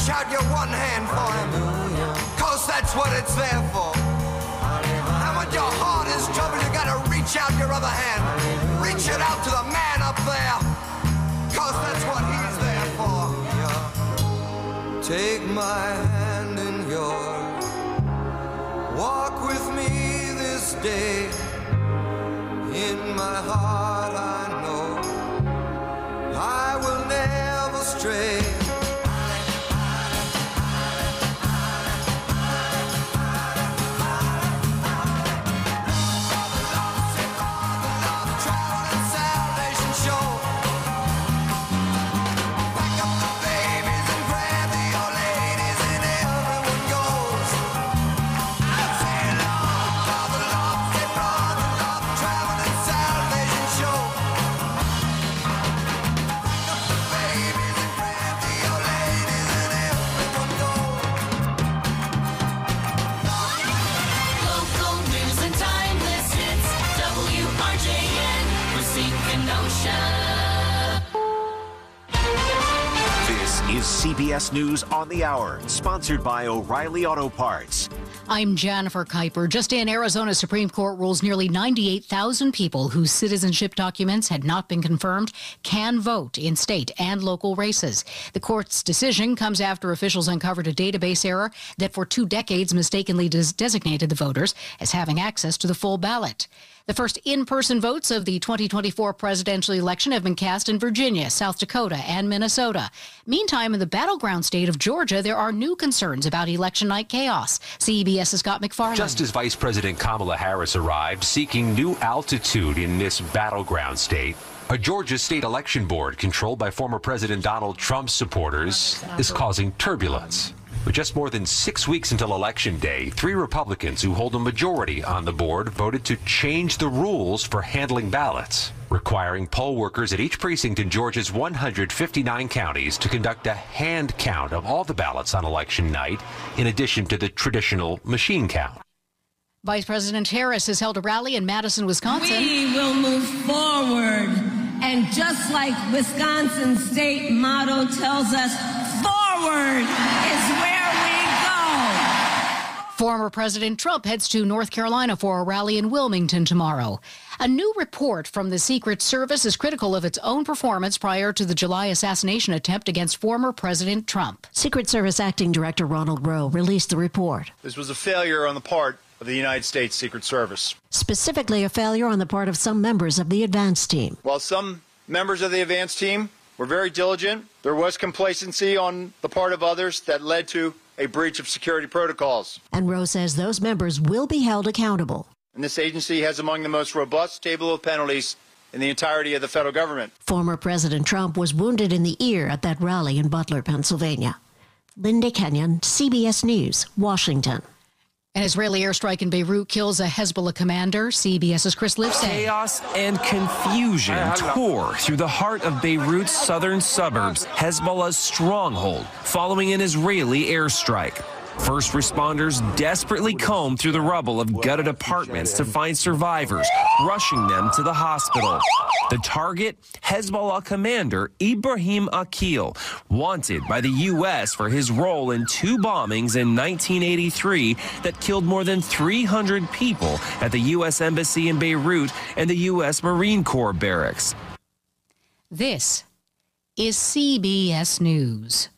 reach out your one hand for him, 'cause that's what it's there for. And when your heart is troubled, you gotta reach out your other hand. Reach it out to the man up there, 'cause that's what he's there for. Take my hand in yours, walk with me this day. In my heart I know I will never stray. CBS News on the Hour, sponsored by O'Reilly Auto Parts. I'm Jennifer Kuiper. Just in, Arizona Supreme Court rules nearly 98,000 people whose citizenship documents had not been confirmed can vote in state and local races. The court's decision comes after officials uncovered a database error that for 2 decades mistakenly designated the voters as having access to the full ballot. The first in-person votes of the 2024 presidential election have been cast in Virginia, South Dakota, and Minnesota. Meantime, in the battleground state of Georgia, there are new concerns about election night chaos. CBS's Scott McFarland. Just as Vice President Kamala Harris arrived seeking new altitude in this battleground state, a Georgia state election board controlled by former President Donald Trump's supporters is causing turbulence. With just more than 6 weeks until Election Day, 3 Republicans who hold a majority on the board voted to change the rules for handling ballots, requiring poll workers at each precinct in Georgia's 159 counties to conduct a hand count of all the ballots on election night, in addition to the traditional machine count. Vice President Harris has held a rally in Madison, Wisconsin. We will move forward. And just like Wisconsin's state motto tells us, forward is where we go. Former President Trump heads to North Carolina for a rally in Wilmington tomorrow. A new report from the Secret Service is critical of its own performance prior to the July assassination attempt against former President Trump. Secret Service Acting Director Ronald Rowe released the report. This was a failure on the part of the United States Secret Service. Specifically, a failure on the part of some members of the advance team. While some members of the advance team were very diligent, there was complacency on the part of others that led to a breach of security protocols. And Rowe says those members will be held accountable. And this agency has among the most robust table of penalties in the entirety of the federal government. Former President Trump was wounded in the ear at that rally in Butler, Pennsylvania. Linda Kenyon, CBS News, Washington. An Israeli airstrike in Beirut kills a Hezbollah commander. CBS's Chris Livesay. Chaos and confusion tore through the heart of Beirut's southern suburbs, Hezbollah's stronghold, following an Israeli airstrike. First responders desperately combed through the rubble of gutted apartments to find survivors, rushing them to the hospital. The target, Hezbollah commander Ibrahim Akil, wanted by the U.S. for his role in 2 bombings in 1983 that killed more than 300 people at the U.S. Embassy in Beirut and the U.S. Marine Corps barracks. This is CBS News.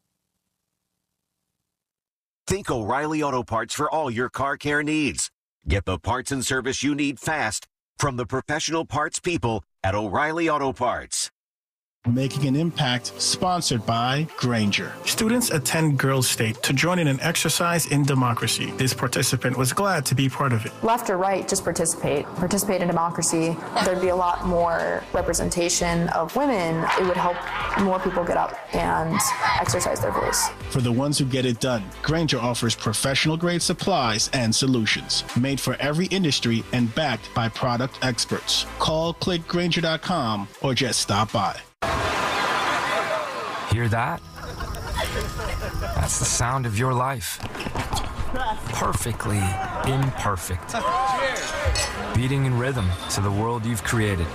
Think O'Reilly Auto Parts for all your car care needs. Get the parts and service you need fast from the professional parts people at O'Reilly Auto Parts. Making an Impact, sponsored by Grainger. Students attend Girls State to join in an exercise in democracy. This participant was glad to be part of it. Left or right, just participate. Participate in democracy. There'd be a lot more representation of women. It would help more people get up and exercise their voice. For the ones who get it done, Grainger offers professional-grade supplies and solutions, made for every industry and backed by product experts. Call, click Grainger.com, or just stop by. Hear that? That's the sound of your life. Perfectly imperfect. Beating in rhythm to the world you've created.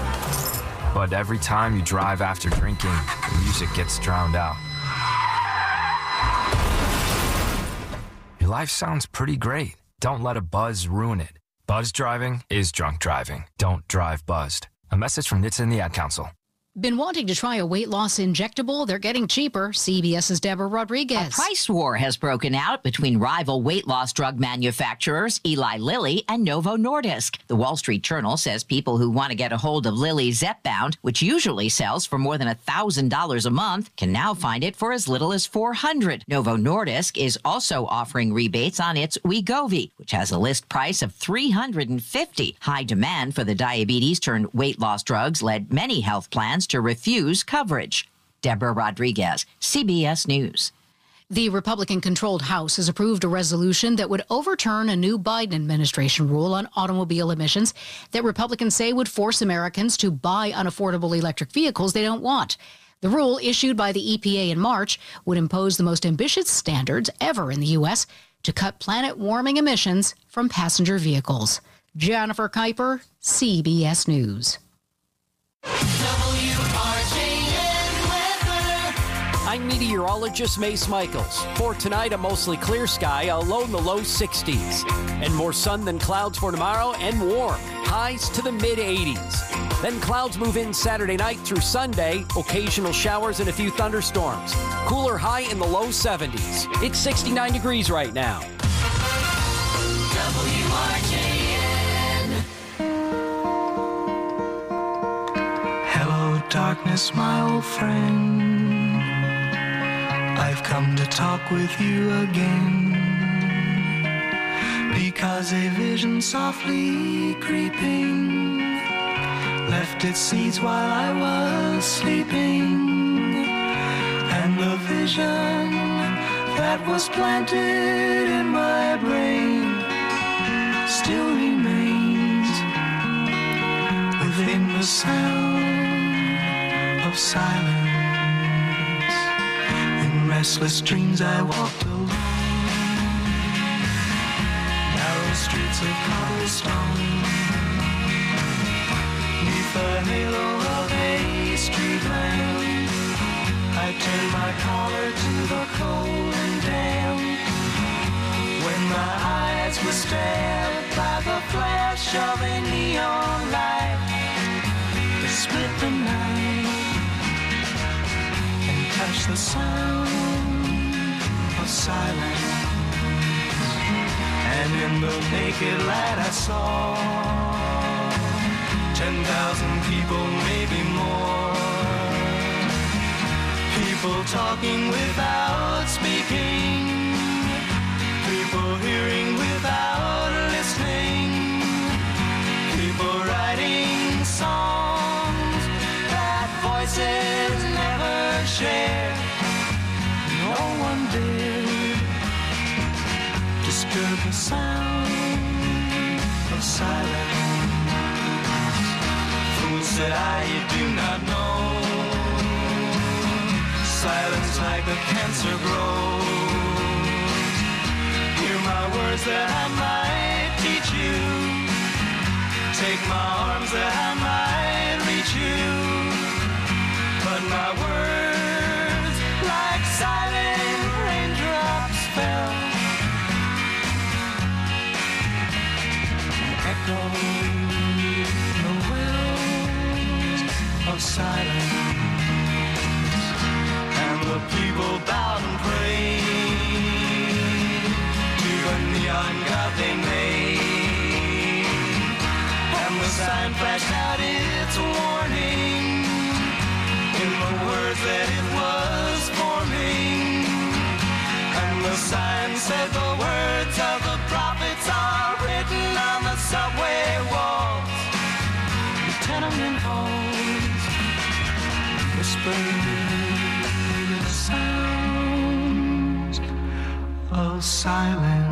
But every time you drive after drinking, the music gets drowned out. your life sounds pretty great. Don't let a buzz ruin it. Buzz driving is drunk driving. Don't drive buzzed. A message from NHTSA and the Ad Council. Been wanting to try a weight loss injectable? They're getting cheaper. CBS's Deborah Rodriguez. A price war has broken out between rival weight loss drug manufacturers Eli Lilly and Novo Nordisk. The Wall Street Journal says people who want to get a hold of Lilly's Zepbound, which usually sells for more than $1,000 a month, can now find it for as little as $400. Novo Nordisk is also offering rebates on its Wegovy, which has a list price of $350. High demand for the diabetes-turned-weight loss drugs led many health plans to refuse coverage. Deborah Rodriguez, CBS News. The Republican-controlled House has approved a resolution that would overturn a new Biden administration rule on automobile emissions that Republicans say would force Americans to buy unaffordable electric vehicles they don't want. The rule, issued by the EPA in March, would impose the most ambitious standards ever in the U.S. to cut planet-warming emissions from passenger vehicles. Jennifer Kuiper, CBS News. I'm meteorologist Mace Michaels. For tonight, a mostly clear sky, a low in the low 60s. And more sun than clouds for tomorrow and warm. Highs to the mid-80s. Then clouds move in Saturday night through Sunday. Occasional showers and a few thunderstorms. Cooler high in the low 70s. It's 69 degrees right now. WRJN. Hello, darkness, my old friend. I've come to talk with you again, because a vision softly creeping left its seeds while I was sleeping, and the vision that was planted in my brain still remains within the sound of silence. Restless dreams I walked along narrow streets of cobblestone, neath the halo of a street lamp. I turned my collar to the cold and damp, when my eyes were stabbed by the flash of a neon light that split the night and touched the sound of silence. And in the naked light I saw 10,000 people, maybe more. People talking without speaking, people hearing without listening, people writing songs that voices never share. No one dared disturb the sound of silence. Fool, said I, you do not know. Silence like a cancer grows. Hear my words that I might teach you. Take my arms that I might reach you. But my words, like silent raindrops, fell and echoed the wells of silence. And the people bowed and prayed to the neon god they made. And the sign flashed out its warning in the words that it was forming. And the sign said the words of the prophets are written on the subway walls, the tenement halls, whispering the sounds of silence.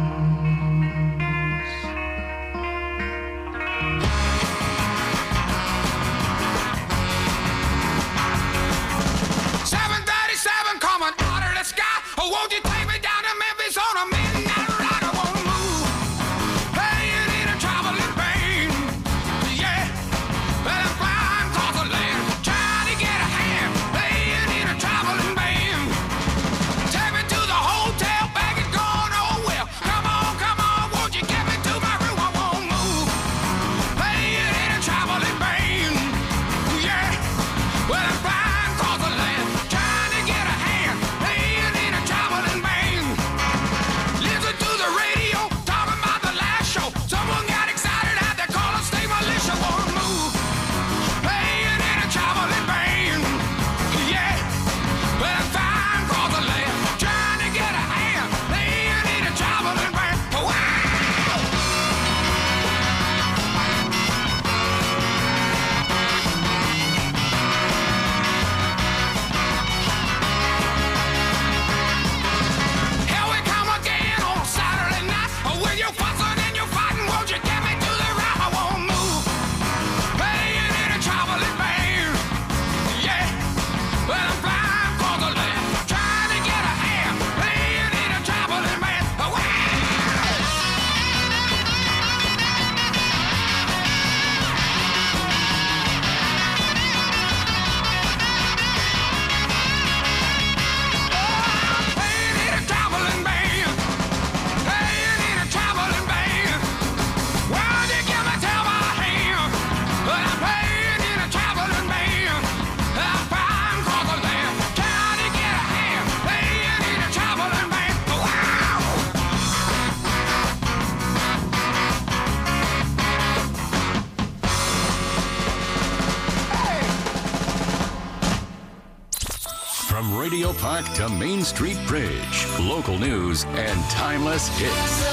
737 coming out of the sky. Oh, won't you take me down to Memphis on a midnight ride? I won't move. Playing in a traveling pain. Yeah, well, I'm flying across the land, trying to get a hand. Playing in a traveling band. Take me to the hotel, bag is gone, oh well. Radio Park to Main Street Bridge. Local news and timeless hits.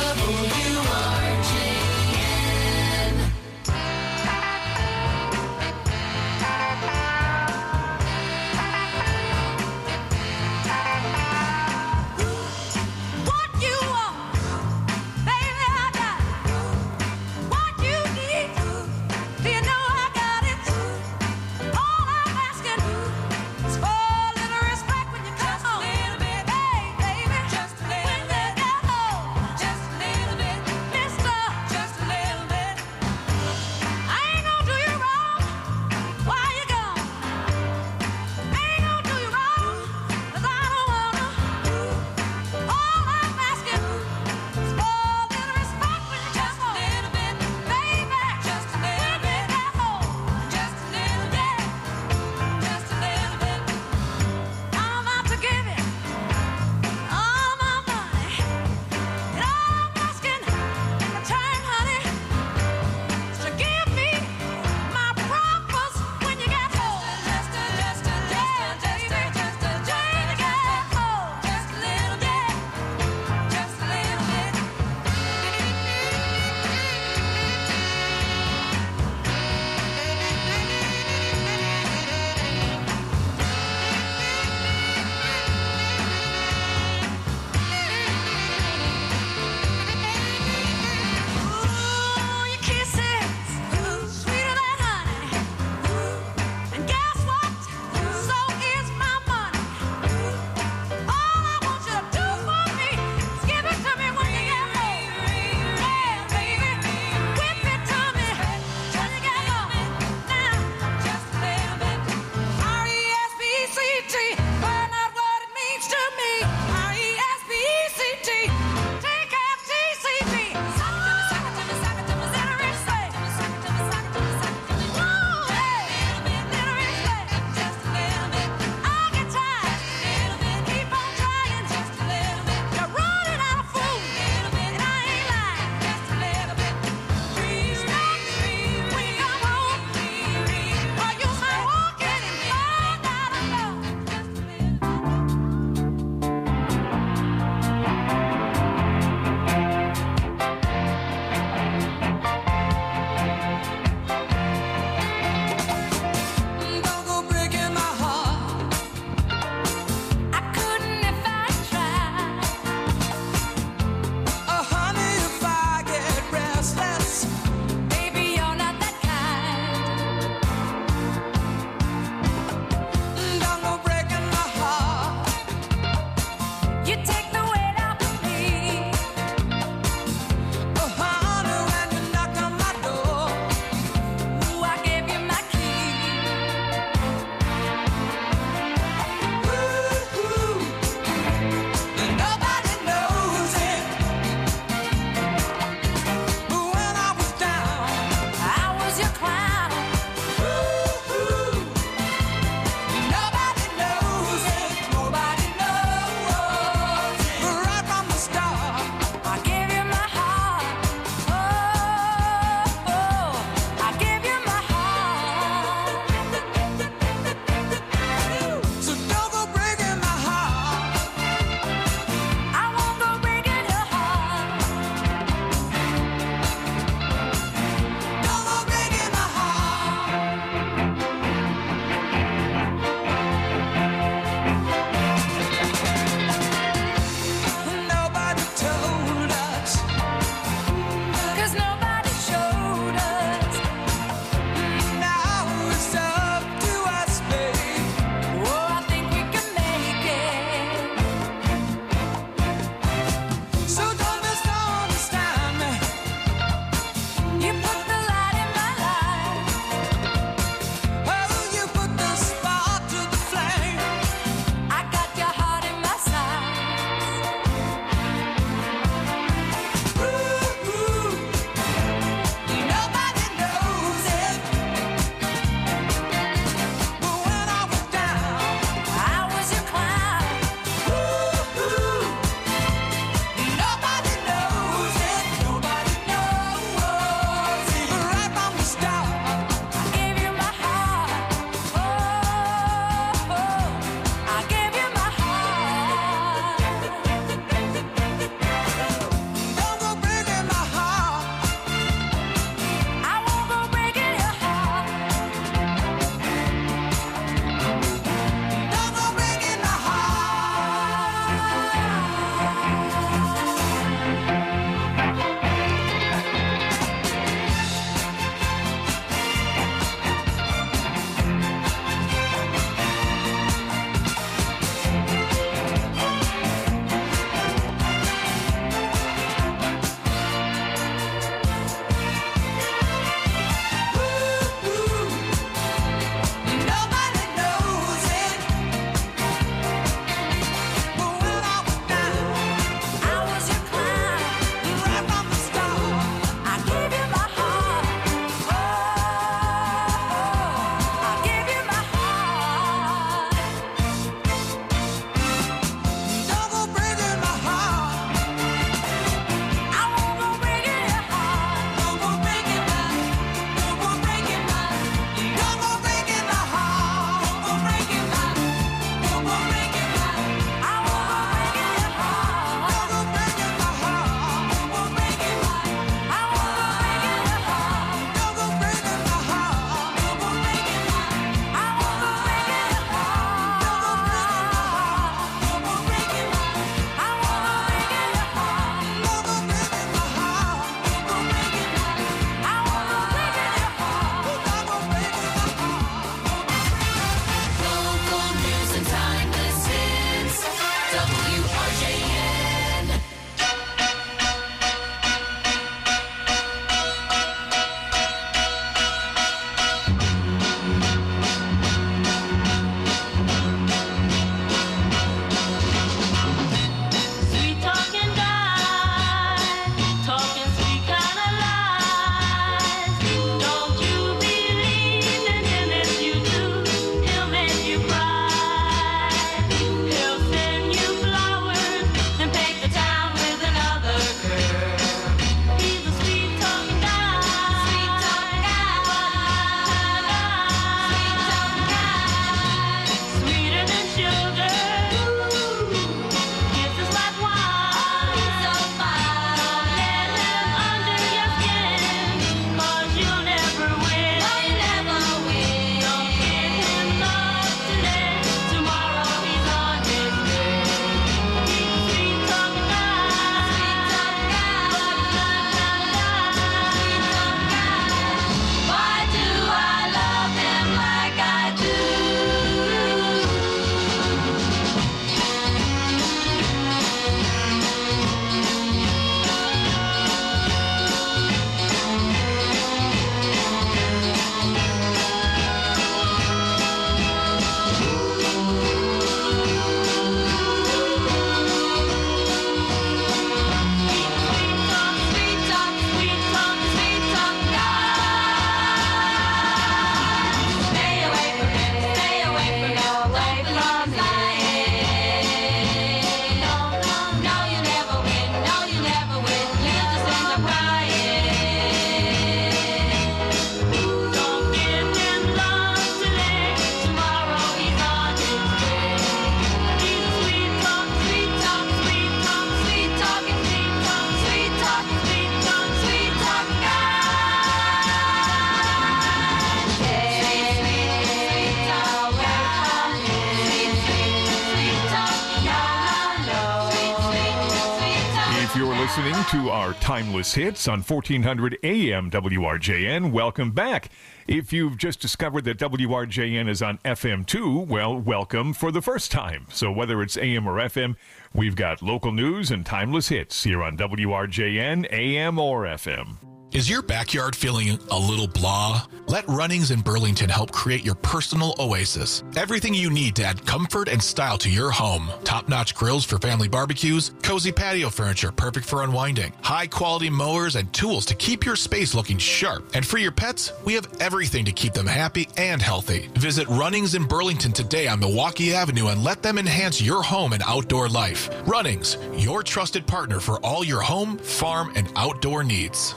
listening to our Timeless Hits on 1400 AM WRJN. Welcome back. If you've just discovered that WRJN is on FM too, well, welcome for the first time. So whether it's AM or FM, we've got local news and timeless hits here on WRJN, AM or FM. Is your backyard feeling a little blah? Let Runnings in Burlington help create your personal oasis. Everything you need to add comfort and style to your home. Top-notch grills for family barbecues, cozy patio furniture perfect for unwinding, high-quality mowers and tools to keep your space looking sharp. And for your pets, we have everything to keep them happy and healthy. Visit Runnings in Burlington today on Milwaukee Avenue and let them enhance your home and outdoor life. Runnings, your trusted partner for all your home, farm, and outdoor needs.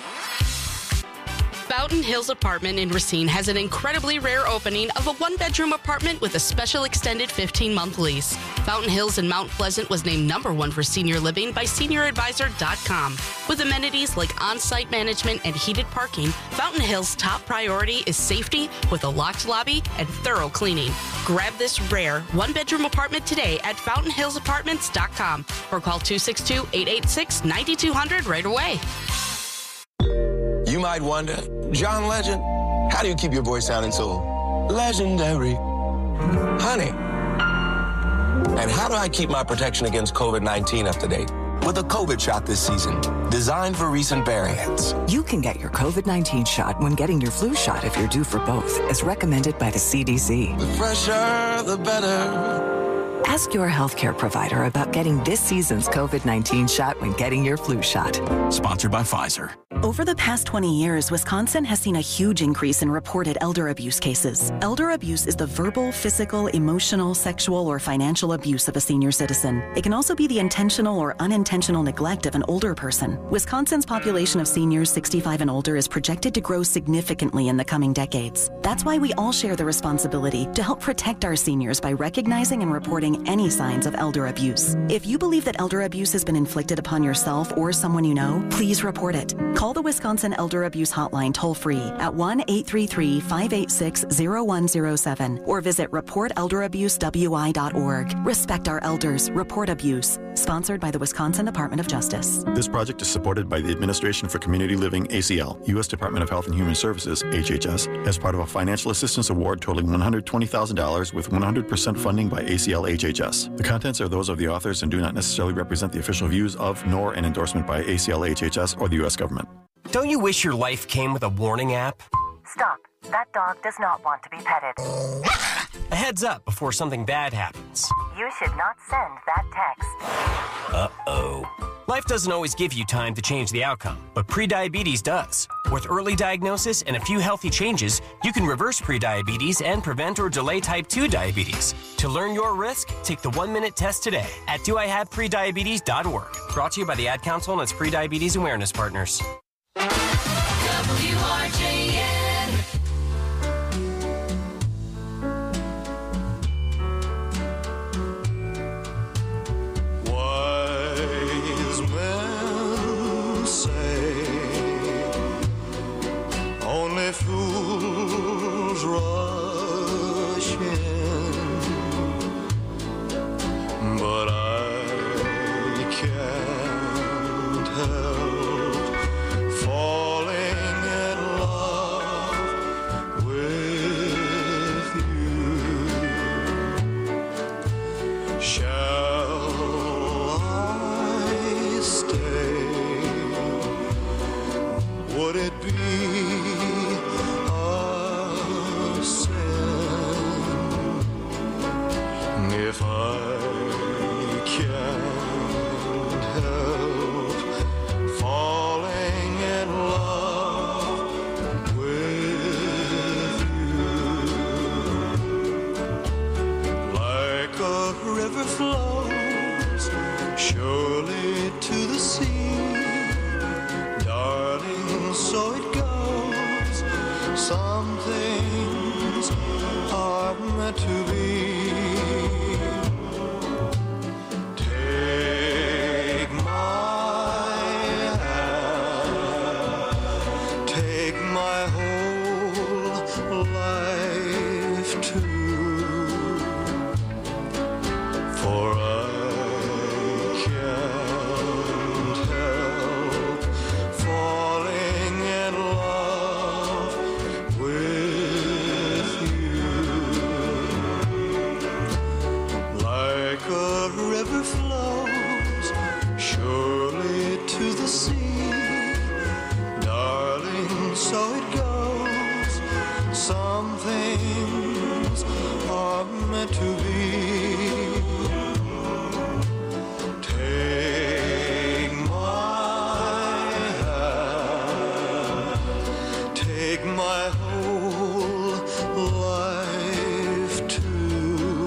Fountain Hills Apartment in Racine has an incredibly rare opening of a one-bedroom apartment with a special extended 15-month lease. Fountain Hills in Mount Pleasant was named #1 for senior living by SeniorAdvisor.com. With amenities like on-site management and heated parking, Fountain Hills' top priority is safety with a locked lobby and thorough cleaning. Grab this rare one-bedroom apartment today at FountainHillsApartments.com or call 262-886-9200 right away. You might wonder, John Legend, how do you keep your voice sounding so legendary? Honey. And how do I keep my protection against COVID-19 up to date? With a COVID shot this season, designed for recent variants. You can get your COVID-19 shot when getting your flu shot if you're due for both, as recommended by the CDC. The fresher, the better. Ask your healthcare provider about getting this season's COVID-19 shot when getting your flu shot. Sponsored by Pfizer. Over the past 20 years, Wisconsin has seen a huge increase in reported elder abuse cases. Elder abuse is the verbal, physical, emotional, sexual, or financial abuse of a senior citizen. It can also be the intentional or unintentional neglect of an older person. Wisconsin's population of seniors 65 and older is projected to grow significantly in the coming decades. That's why we all share the responsibility to help protect our seniors by recognizing and reporting any signs of elder abuse. If you believe that elder abuse has been inflicted upon yourself or someone you know, please report it. Call the Wisconsin Elder Abuse Hotline toll-free at 1-833-586-0107 or visit reportelderabuswi.org. Respect our elders. Report abuse. Sponsored by the Wisconsin Department of Justice. This project is supported by the Administration for Community Living, ACL, U.S. Department of Health and Human Services, HHS, as part of a financial assistance award totaling $120,000 with 100% funding by ACL HHS. The contents are those of the authors and do not necessarily represent the official views of, nor an endorsement by ACL HHS or the U.S. government. Don't you wish your life came with a warning app? Stop. That dog does not want to be petted. A heads up before something bad happens. You should not send that text. Uh-oh. Life doesn't always give you time to change the outcome, but prediabetes does. With early diagnosis and a few healthy changes, you can reverse prediabetes and prevent or delay type 2 diabetes. To learn your risk, take the 1-minute test today at doihaveprediabetes.org. Brought to you by the Ad Council and its prediabetes awareness partners. WRJN. Wise men say only fools rush in, but I can't help falling in love with you. Shall I stay? Would it be a sin if I can't help falling in love with you? Like a river flows surely to the sea, darling, so it goes. Some things are meant to be. Take my hand, take my whole life too, for I can't river flows surely to the sea. Darling, so it goes. Some things are meant to be. Take my hand, take my whole life too,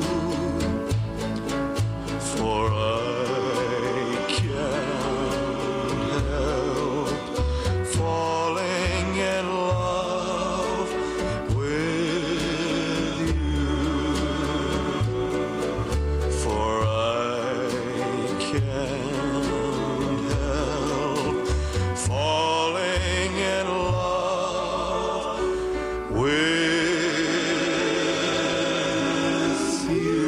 for I can't help falling in love with you, for I can't help falling in love with you.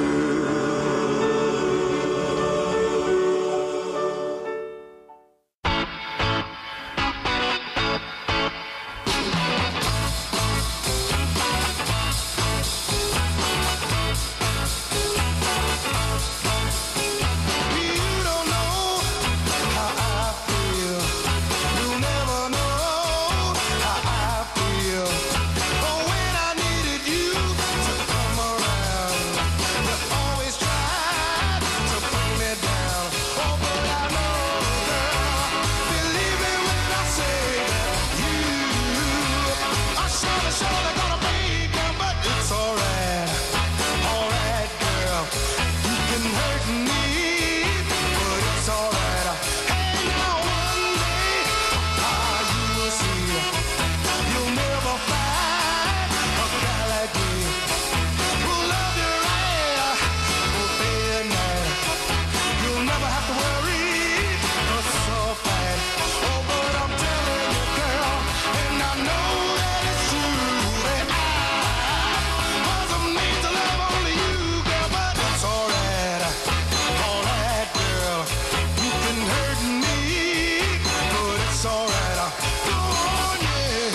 You don't know how I feel. You'll never know how I feel. Oh, when I needed you to come around, you always tried to bring me down. Oh, but I know, girl, believe me when I say that you are surely gonna break me, but it's alright, girl. You can hurt me, but it's alright. Hey, now one day, you will see, you'll never find a guy like me who'll love you right, who'll day and night. You'll never have to worry, 'cause it's all fine. Oh, but I'm telling you, girl, and I know that it's true, that I wasn't made to love only you, girl, but it's alright, girl. You can hurt me, but it's alright. Go on, yeah.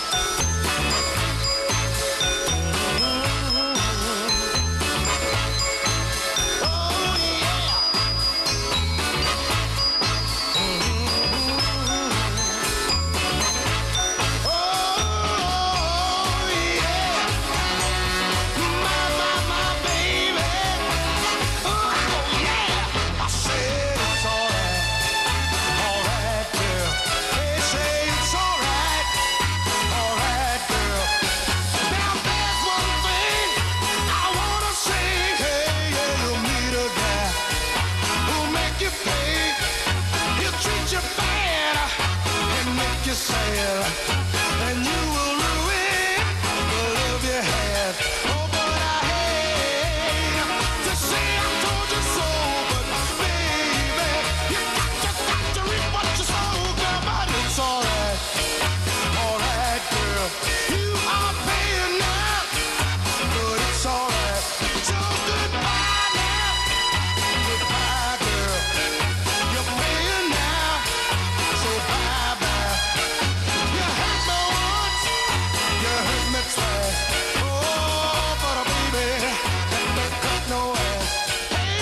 Oh, yeah. Oh, yeah. My baby. Oh, yeah. I said it's alright, girl. They say it's alright, girl. Now there's one thing I wanna say. Hey, yeah, you'll meet a guy who'll make you pay. He'll treat you bad and make you sad, and you will ruin the love you had. Oh, but I hate to say I told you so, but baby, you got to reap what you sow, girl. But it's alright, girl. You are paying now, but it's alright. So goodbye now, goodbye, girl. You're paying now, so bye bye. You hurt me once, you hurt me twice. Oh, but baby, that don't cut no ass. Hey,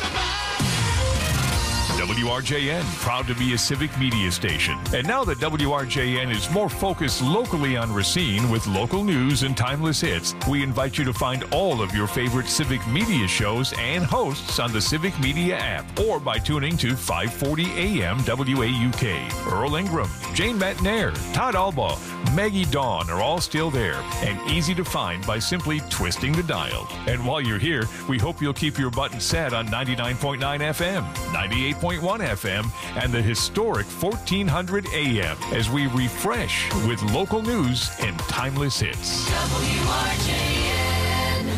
goodbye. WRJN, proud to be a civic media station. And now that WRJN is more focused locally on Racine with local news and timeless hits, we invite you to find all of your favorite civic media shows and hosts on the Civic Media app or by tuning to 540 AM WAUK. Earl Ingram, Jane Matnair, Todd Albaugh, Maggie Dawn are all still there and easy to find by simply twisting the dial. And while you're here, we hope you'll keep your button set on 99.9 FM, 98.1 FM, and the historic 1400 AM as we refresh with local news and timeless hits. WRJN.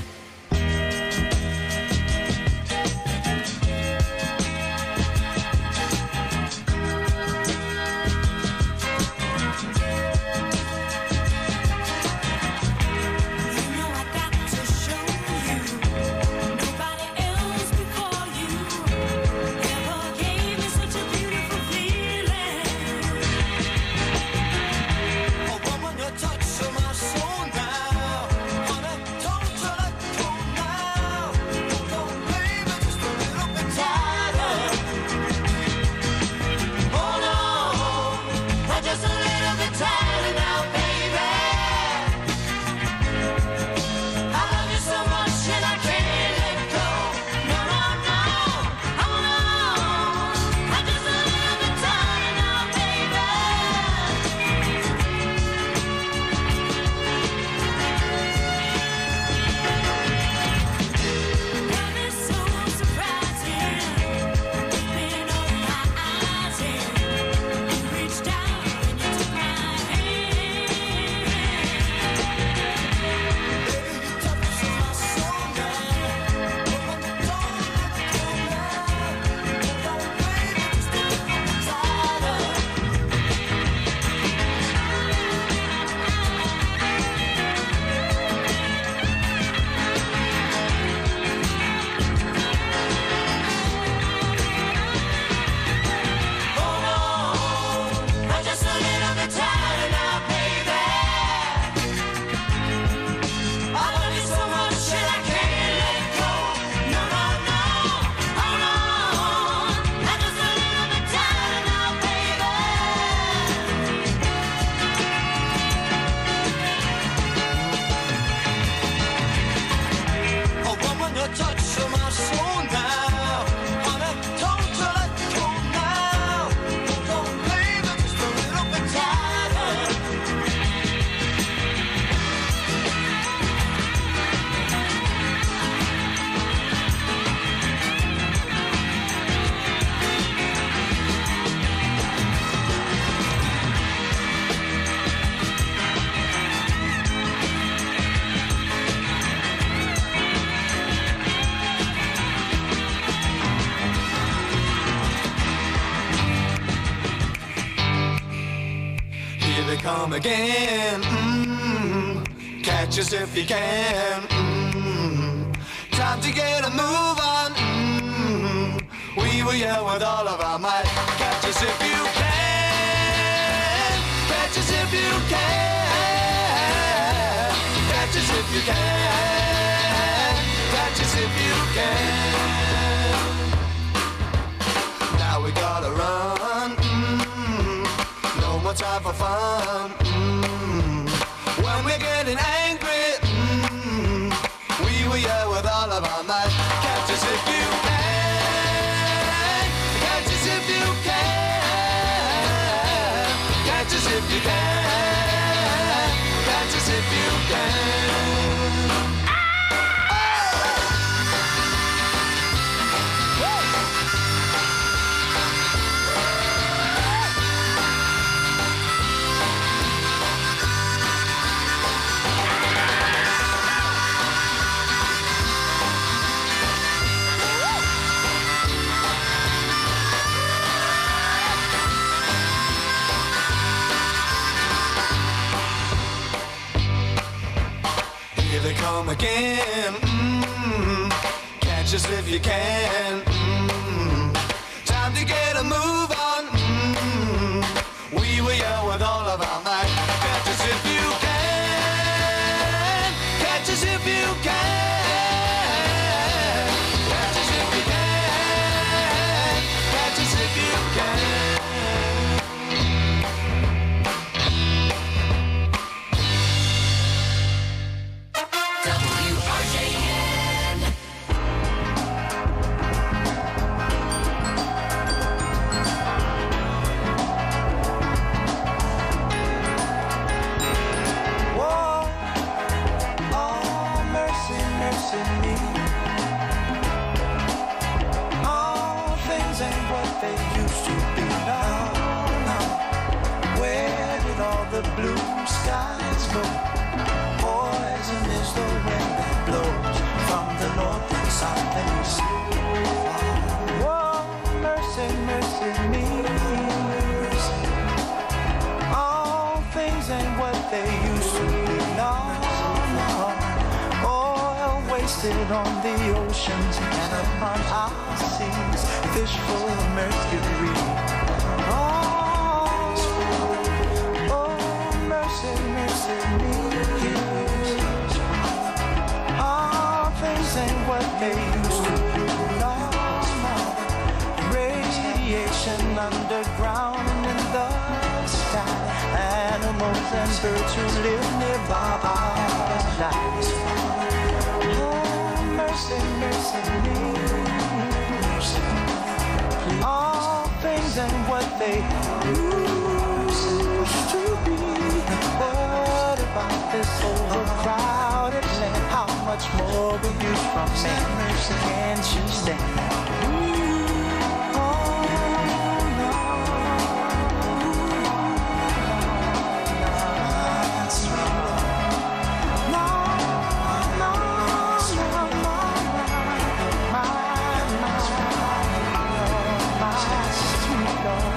come again. Catch us if you can. Time to get a move on. We will yell with all of our might. Catch us if you can. Catch us if you can. Catch us if you can. Catch us if you can. Now we gotta run. No more time for fun. When we're getting angry, we will yell with all of our might. Catch us if you can. Catch us if you can. Catch us if you can. Catch us if you can. Here they come again. Catch us if you can. Time to get a move on. We will yell with all of our might. Catch us if you can. Catch us if you can. Catch us if you can. Catch us if you can. The blue skies go. Poison is the wind that blows from the north and south and east. Whoa, mercy, mercy me. All things ain't what they used to be. No, no. Oil wasted on the oceans and upon our seas. Fish full of mercury. Mercy me. All things ain't what they used to be. No, no. Radiation underground and in the sky. Animals and birds who live nearby our lives. Oh, mercy, mercy me. All things ain't what they used to be. What about this overcrowded land? How much more will you from me? Can't you stand? Oh, no. That's right. No, no, no, no, my sweet Lord.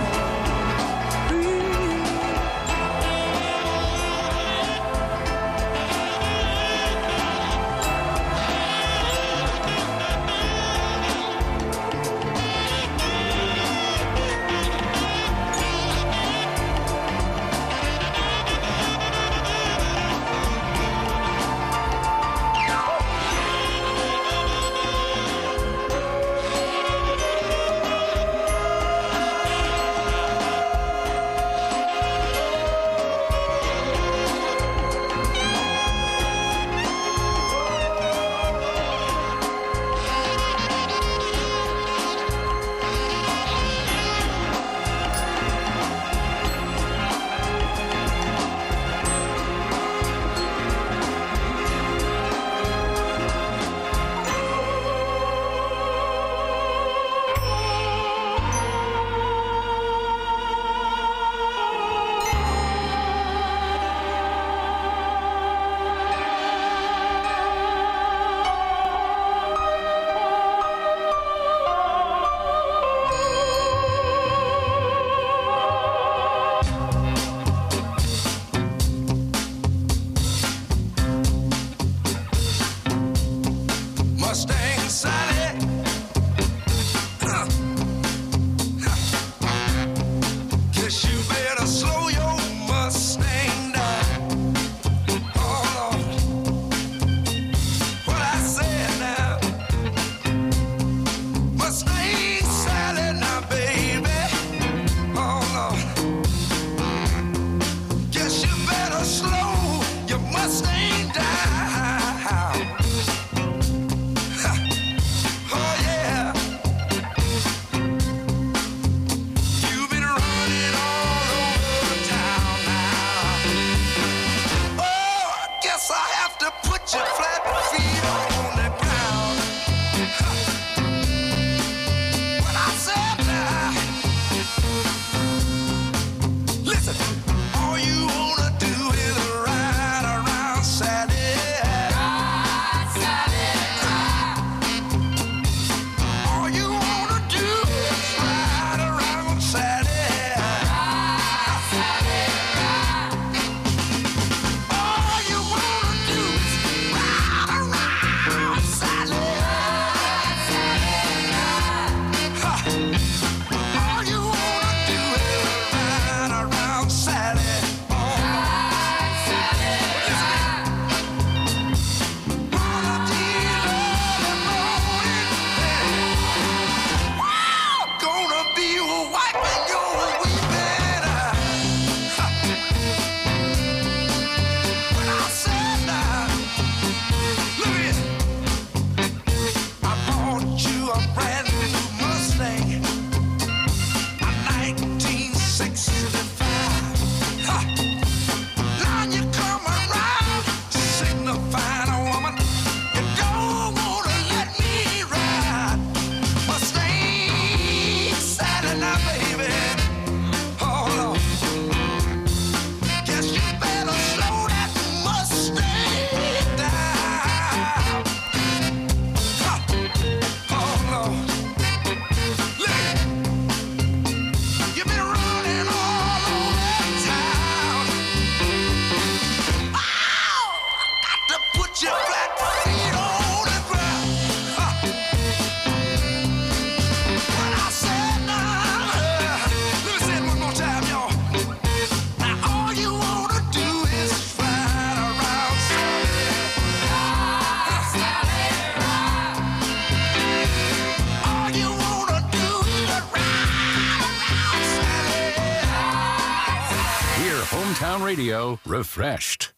Town Radio, refreshed.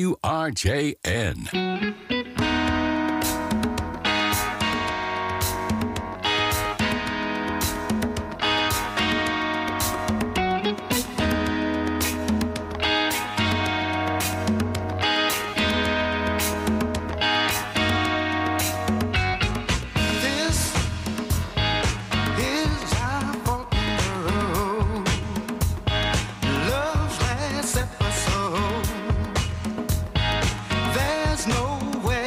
WRJN. There's nowhere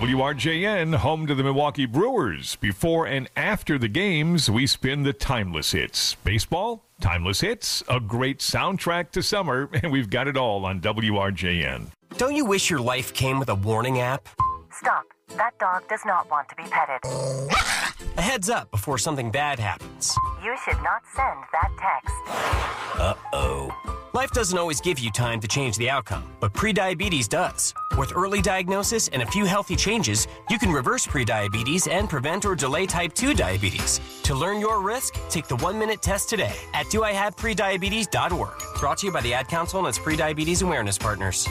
WRJN, home to the Milwaukee Brewers. Before and after the games, we spin the timeless hits. Baseball, timeless hits, a great soundtrack to summer, and we've got it all on WRJN. Don't you wish your life came with a warning app? Stop. That dog does not want to be petted. A heads up before something bad happens. You should not send that text. Uh-oh. Life doesn't always give you time to change the outcome, but prediabetes does. With early diagnosis and a few healthy changes, you can reverse prediabetes and prevent or delay type 2 diabetes. To learn your risk, take the 1-minute test today at doihaveprediabetes.org. Brought to you by the Ad Council and its prediabetes awareness partners.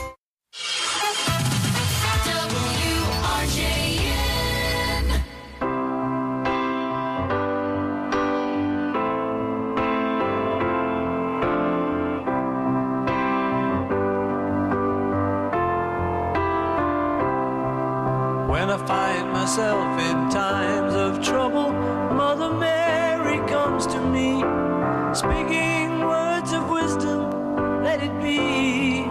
When I find myself in times of trouble, Mother Mary comes to me, speaking words of wisdom, let it be.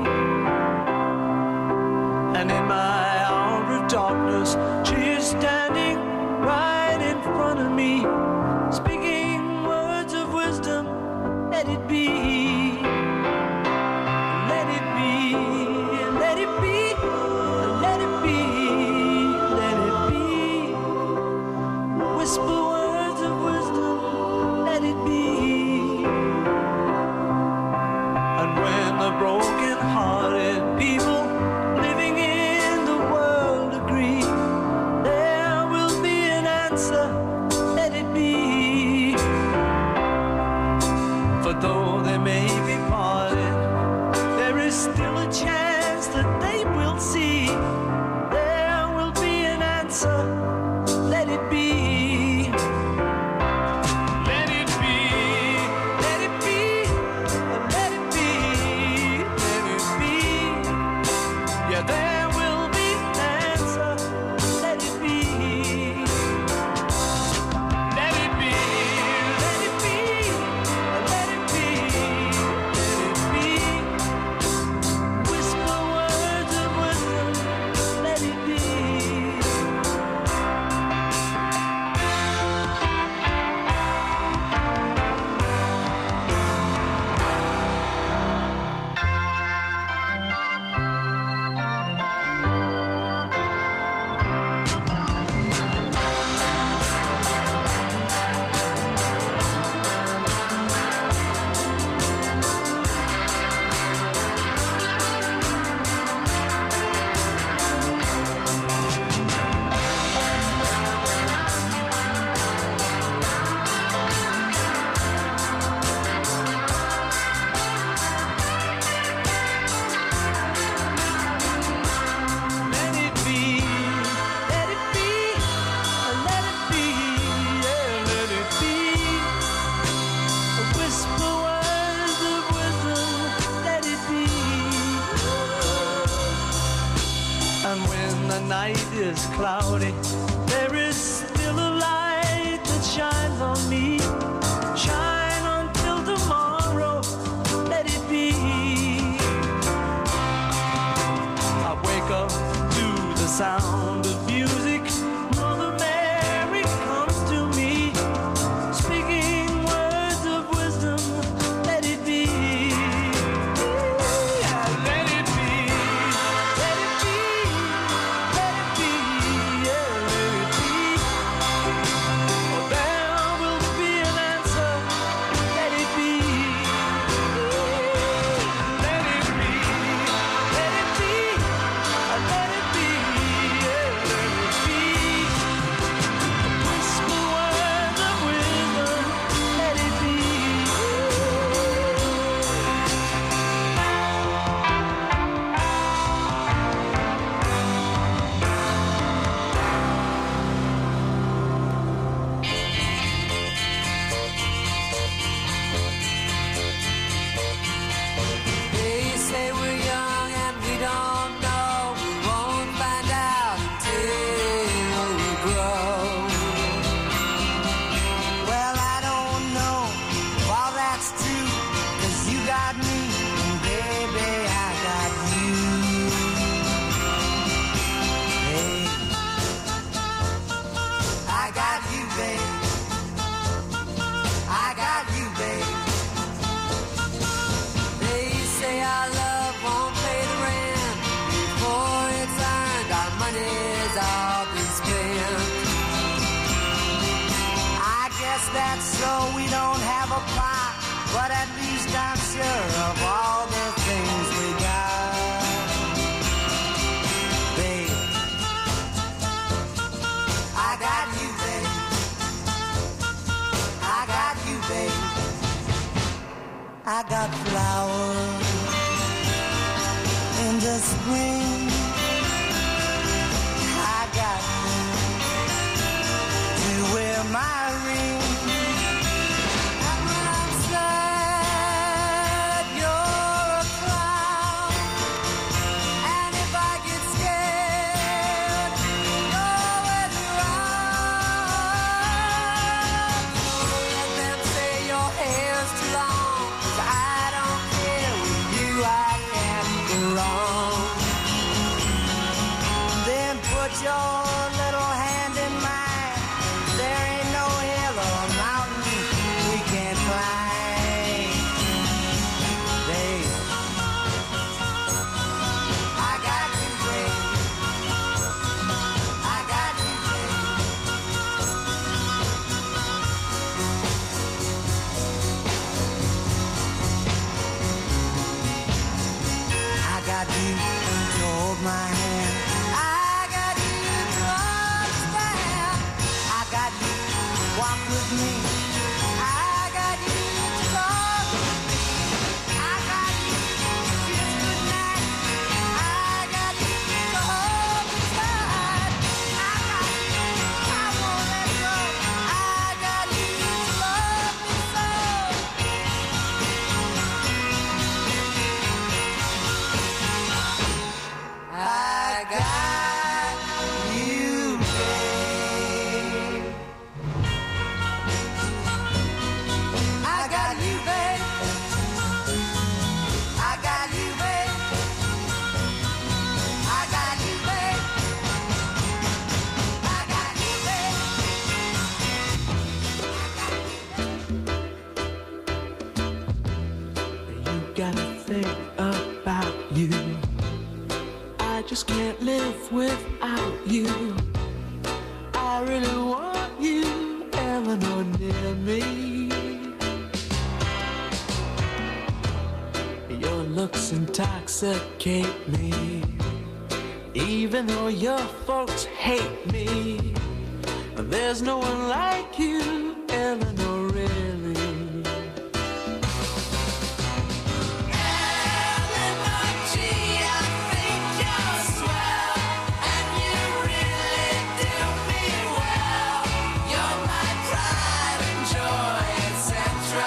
And in my hour of darkness, she is standing right in front of me, speaking words of wisdom, let it be. Let it be, let it be, let it be. Whisper words of wisdom, let it be. And when the broken-hearted people living in the world agree, there will be an answer, let it be. For though they may be parted, there is still a chance that they will see. There will be an answer, let it be. Is cloudy, there is still a light that shines on me. Shine until tomorrow, let it be. I wake up to the sound of music. Mother Mary comes to me, speaking words of wisdom, let it be. Be all be spent. I guess that's so we don't have a plot, but at least I'm sure of all the things we got. Babe, I got you, babe. I got you, babe. I got flowers in the spring. I got you to wear my ring. And when I'm sad, you're a clown. And if I get scared, you're always around. Let them say your hair's too long, 'cause I don't care. With you I can't go wrong. Then put your little hand in mine. There ain't no hill or mountain we can't climb. Babe, I got you, babe. I got you, babe. I got you to hold my hand. I got you to understand. I got you to walk with me. I got you to talk with me. I got you to kiss goodnight. I got you to hold me tight. I got you, I won't let go. I got you to love me so. I got you, babe. I got you, babe. I got you, babe. I got you, babe. I got you, babe. You gotta think about you. I just can't live without you. I really want you, Eleanor, near me. Your looks intoxicate me, even though your folks hate me. There's no one like you, Eleanor, really. Eleanor, gee, I think you're swell, and you really do me well. You're my pride and joy, etc.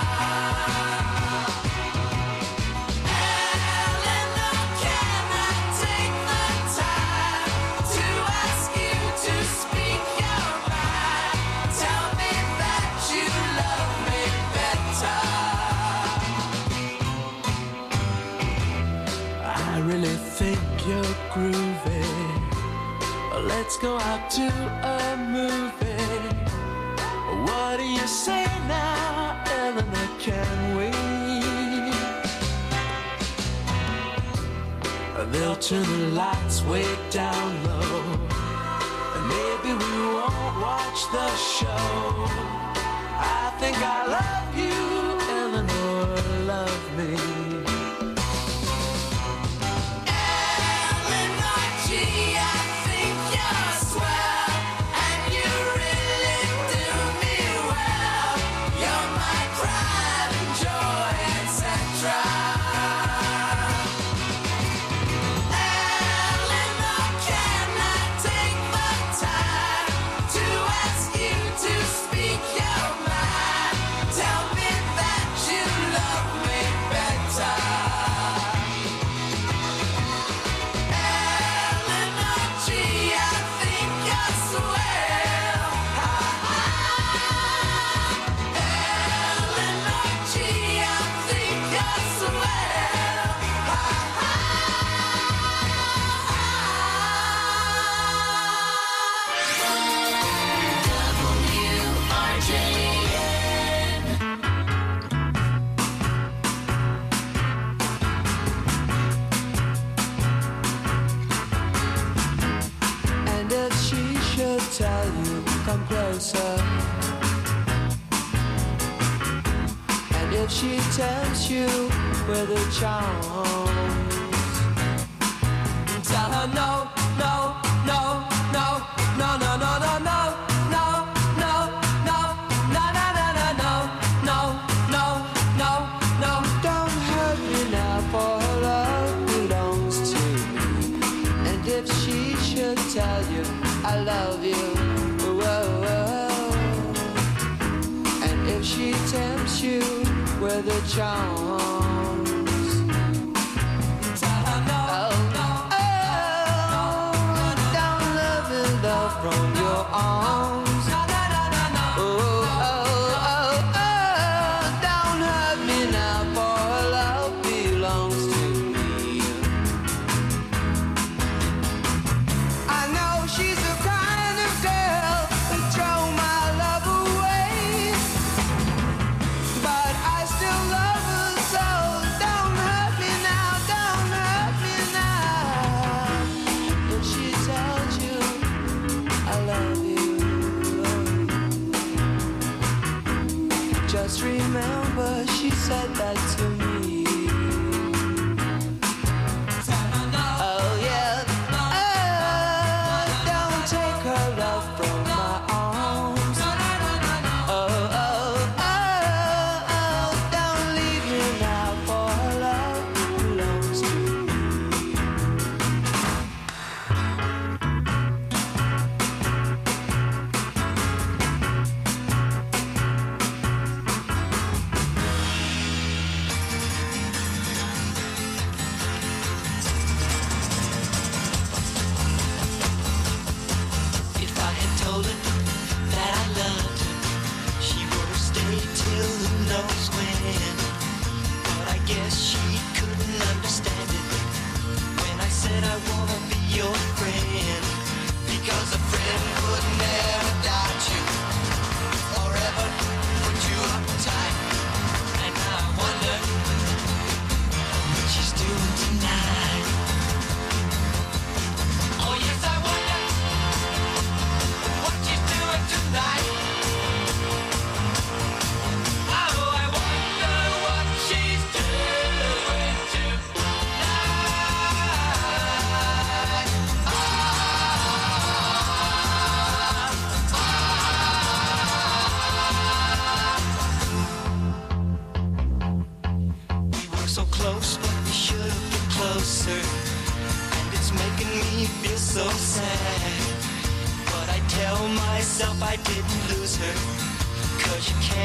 Eleanor, can I take the time to ask you to speak your mind? Tell me that you love me better. I really think you're groovy. Let's go out to a movie. What do you say now, Eleanor, can we? They'll turn the lights way down low, and maybe we won't watch the show. I think I love you, Eleanor, love me. Eleanor, gee, I think you're swell, and you really do me well. You're my pride and joy, etc. Eleanor, can I take the time to ask you to speak your mind? Tell me that you love me better. answer. And if she tempts you with her charms, tell her no, no, no, no, no, no, no, no, no. Tell you I love you, whoa, whoa. And if she tempts you with her charms, tell her no, no, don't love and love from your arms. Oh, don't hurt me now, for her love belongs to me. She's the kind of girl who throw my love away, but I still love her, so don't hurt me now, don't hurt me now. If she tells you I love you, just remember she said that to me.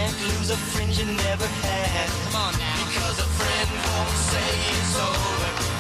Friend you never had. Come on now. Because a friend won't say it's over.